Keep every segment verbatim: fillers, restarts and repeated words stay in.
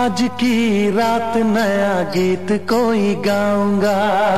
आज की रात नया गीत कोई गाऊंगा,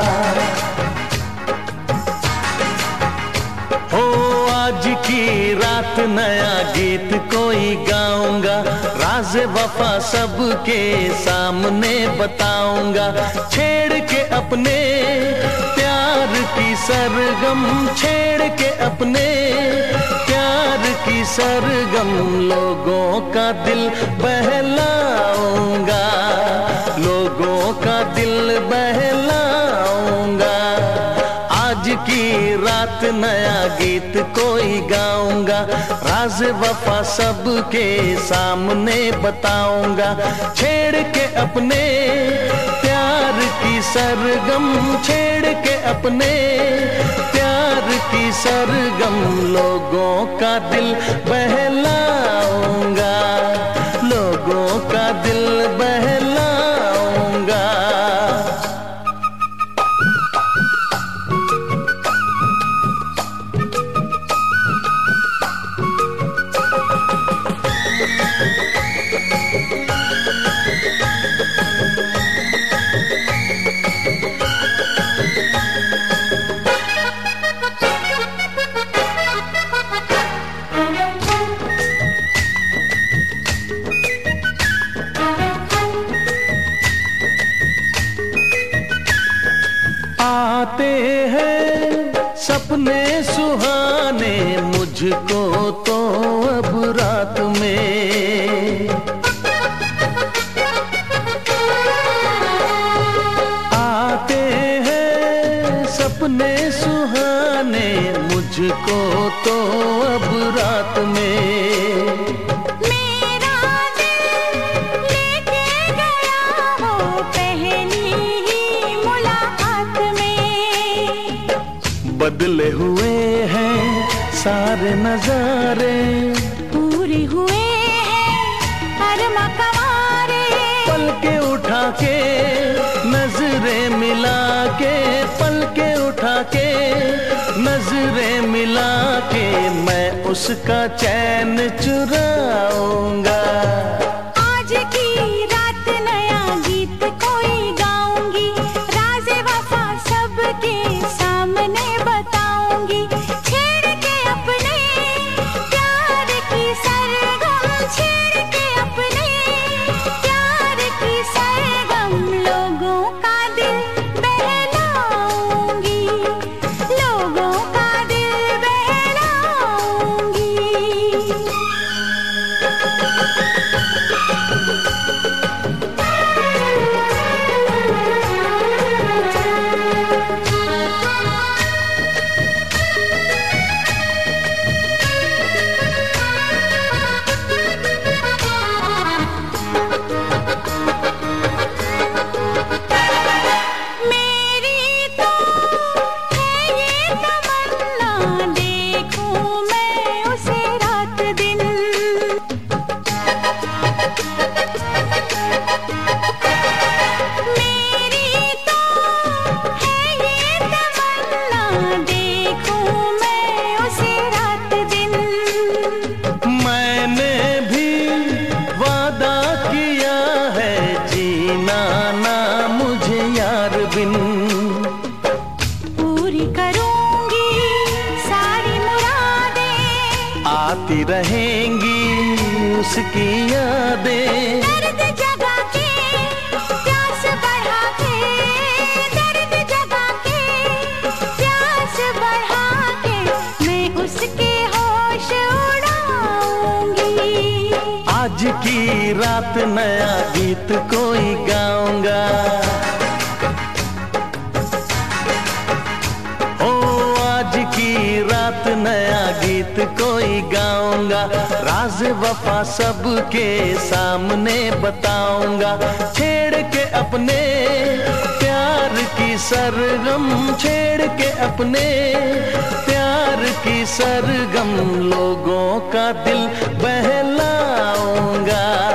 हो आज की रात नया गीत कोई गाऊंगा। राज वफा सबके सामने बताऊंगा, छेड़ के अपने प्यार की सरगम, छेड़ के अपने प्यार की सरगम। लोगों का दिल बहलाऊंगा, लोगों का दिल बहलाऊंगा। आज की रात नया गीत कोई गाऊंगा, राज वफा सबके सामने बताऊंगा, छेड़ के अपने प्यार की सरगम, छेड़ के अपने प्यार की सरगम। लोगों का दिल बहलाऊंगा, लोगों का दिल बहलाऊंगा। आते हैं सपने सुहाने मुझको तो अब रात में, आते हैं सपने सुहाने मुझको तो अब रात में। बदले हुए हैं सारे नजारे, पूरे हुए हैं अरमा कवारे। पल के उठा के नजरें मिला के, पल के उठा के नजरें मिला के, मैं उसका चैन चुराऊंगा। आज की रात नया गीत कोई गाऊंगी, राज़ वफा सबके सामने बताऊंगी, छेड़ के अपने प्यार की सरगम, छेड़ के अपने प्यार की सरगम। लोगों का दिल बहलाऊंगी, लोगों का दिल बहलाऊंगी। पूरी करूंगी सारी मुरादें, आती रहेंगी उसकी यादें। दर्द जगा के प्यास बढ़ा के, दर्द जगा के प्यास बढ़ा के, मैं उसके होश उड़ाऊंगी। आज की रात नया गीत कोई गाऊंगा, रात नया गीत कोई गाऊंगा, राज वफा सबके सामने बताऊंगा, छेड़ के अपने प्यार की सरगम, छेड़ के अपने प्यार की सरगम। लोगों का दिल बहलाऊंगा।